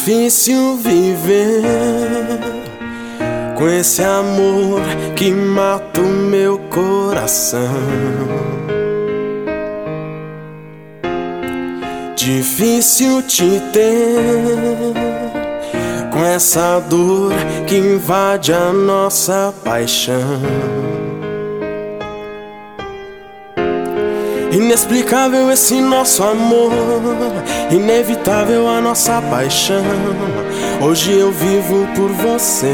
Difícil viver com esse amor que mata o meu coração. Difícil te ter com essa dor que invade a nossa paixão. Inexplicável esse nosso amor, inevitável a nossa paixão. Hoje eu vivo por você.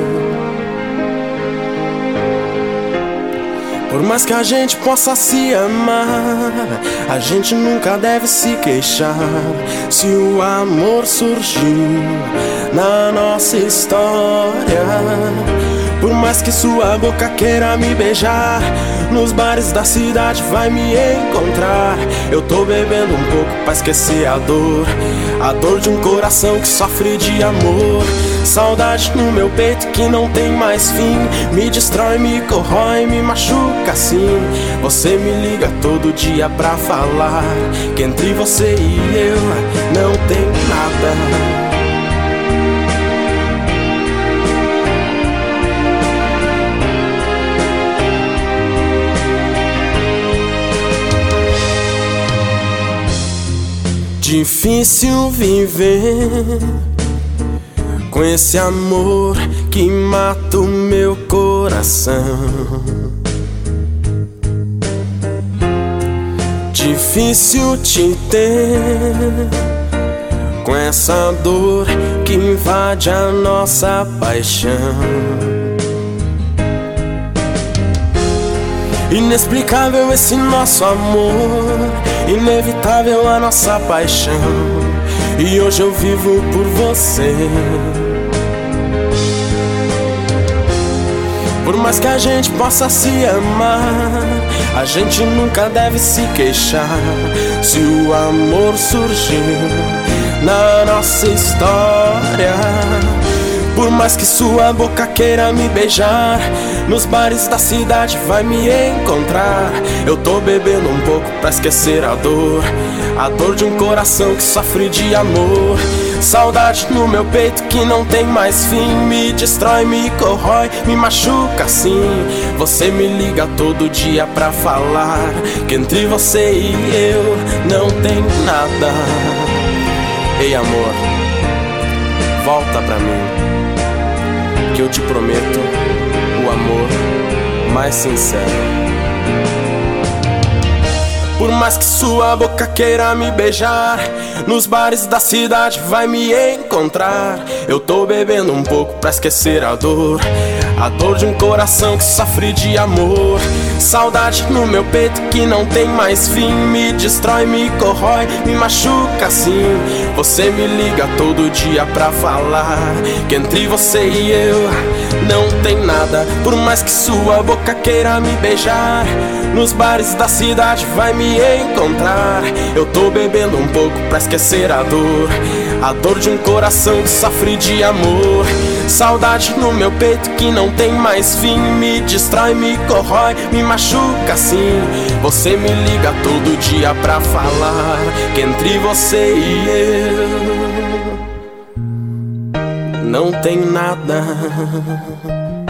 Por mais que a gente possa se amar, a gente nunca deve se queixar. Se o amor surgiu na nossa história, por mais que sua boca queira me beijar, nos bares da cidade vai me encontrar. Eu tô bebendo um pouco pra esquecer a dor de um coração que sofre de amor. Saudade no meu peito que não tem mais fim, me destrói, me corrói, me machuca assim. Você me liga todo dia pra falar que entre você e eu não tem nada. Difícil viver com esse amor que mata o meu coração. Difícil te ter com essa dor que invade a nossa paixão. Inexplicável esse nosso amor, inevitável a nossa paixão. E hoje eu vivo por você. Por mais que a gente possa se amar, a gente nunca deve se queixar. Se o amor surgiu na nossa história, por mais que sua boca queira me beijar, nos bares da cidade vai me encontrar. Eu tô bebendo um pouco pra esquecer a dor de um coração que sofre de amor. Saudade no meu peito que não tem mais fim, me destrói, me corrói, me machuca assim. Você me liga todo dia pra falar que entre você e eu não tem nada. Ei amor, volta pra mim, que eu te prometo o amor mais sincero. Por mais que sua boca queira me beijar, nos bares da cidade vai me encontrar. Eu tô bebendo um pouco pra esquecer a dor de um coração que sofre de amor. Saudade no meu peito que não tem mais fim, me destrói, me corrói, me machuca assim. Você me liga todo dia pra falar que entre você e eu não tem nada. Por mais que sua boca queira me beijar, nos bares da cidade vai me encontrar. Eu tô bebendo um pouco pra esquecer a dor de um coração que sofre de amor. Saudade no meu peito que não tem mais fim, me destrói, me corrói, me machuca assim. Você me liga todo dia pra falar que entre você e eu não tem nada.